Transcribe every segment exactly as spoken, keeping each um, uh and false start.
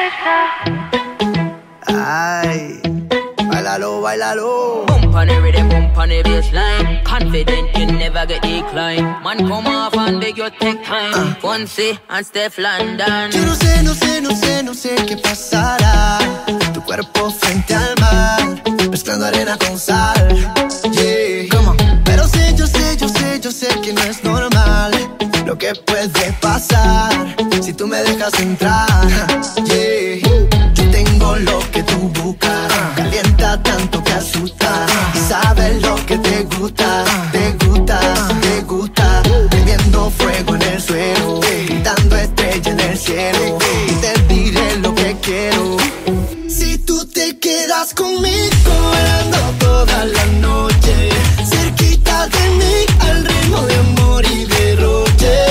Ay, bailalo, bailalo. Bump on the rhythm, bump on the bassline. Confident you never get decline. Man, come off and beg your take time. uh. Fonsi and Steph London. Yo no sé, no sé, no sé, no sé qué pasará. Tu cuerpo frente al mar, mezclando arena con sal. Yeah, come on. Pero sé, yo sé, yo sé, yo sé que no es normal lo que puede pasar si tú me dejas entrar. Yeah, yo tengo lo que tú buscas, calienta tanto que asusta. Y sabes lo que te gusta, te gusta, te gusta. Prendiendo fuego en el suelo, gritando estrella en el cielo. Y te diré lo que quiero. Si tú te quedas conmigo, bailando toda la noche, cerquita de mí, al ritmo de amor y derroche.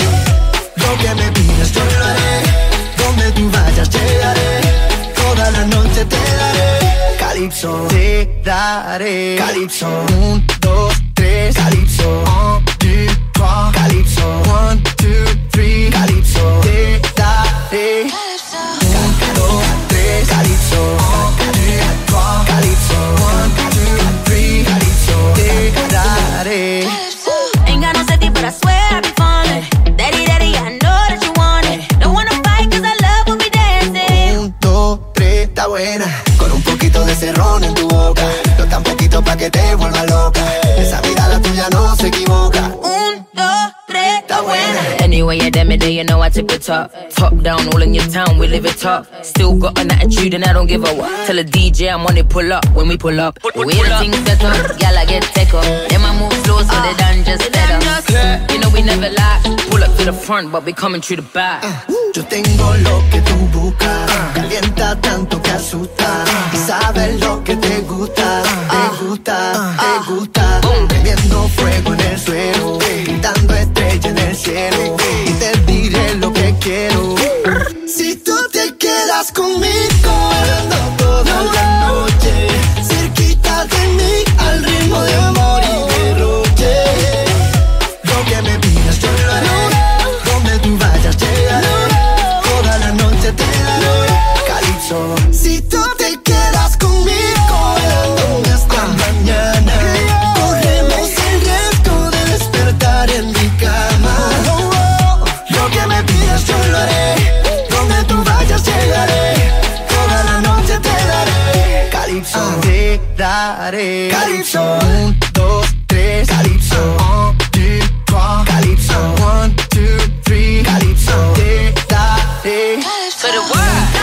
Lo que me pidas yo lo haré, donde tú vayas llegaré, toda la noche te daré. Calypso, te daré. Calypso, un, dos, tres. Calypso, un, two, trois. Calypso, one, two, three. Calypso, te daré. Un, dos, tres. Calypso, un, two, trois. Calypso, one, two, three. Calypso, te daré. Ain't got no safety, but I swear I be falling. Daddy, daddy, I know that you want it. Don't wanna fight, cause I love when we dancing. Un, dos, tres, está buena. Con un poquito de cerrón en tu boca. No tan poquito pa' que te vuelva loca. Esa mirada tuya no se equivoca. Un, dos, tres, Está buena. Anyway, you damn it, you know I tip it top. Top down, all in your town, we live it top. Still got an attitude and I don't give a what. Tell the D J I'm on it, pull up when we pull up. The way the things set up, y'all I get take up. Then I move slow so they done just better. You know we never lie. Pull up to the front, but we coming through the back. Yo tengo lo que tú buscas, calienta tanto que asusta. Y sabes lo que te gusta, te gusta, te gusta. Prendiendo fuego en el suelo, gritando estrella en el cielo. Y te diré lo que quiero. Si tú te quedas conmigo, bailando toda la noche, cerquita de mí, al ritmo de amor y derroche. Lo que me pidas yo lo haré, donde tú vayas llegaré, toda la noche te daré. Calypso, si tú te quedas conmigo, bailando hasta mañana, corremos el riesgo de despertar en mi cama. Lo que me pidas yo lo haré, donde tú vayas llegaré, toda la noche te daré. Calypso, te daré. Calypso, un, dos, tres. Calypso, un, two, trois. Calypso, one, two, three. Calypso, te daré. For the world.